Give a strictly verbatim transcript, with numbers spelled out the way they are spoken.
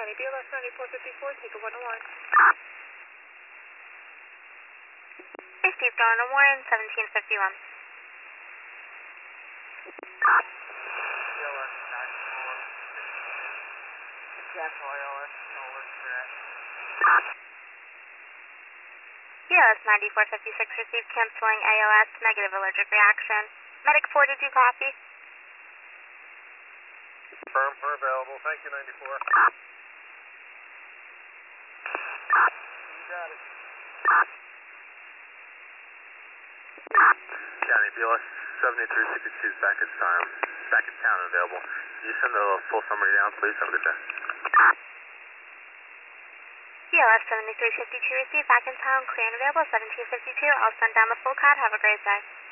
County, B L S ninety-four fifty-four, take a one oh one. Steve, going to Warren, seventeen fifty-one. B L S ninety-four fifty-two. Cancel A L S, no alert for that. B L S ninety-four fifty-six, received canceling A O S, negative allergic reaction. Medic four, did you copy? Firm, we're available. Thank you, ninety-four. You got it. County, B L S seventy-three fifty-two, back at time. Back at town available. Can you send a full summary down, please? Have a good day. B L S seventy-three fifty-two, received back in town, clear and available, seventeen fifty-two. I'll send down the full card. Have a great day.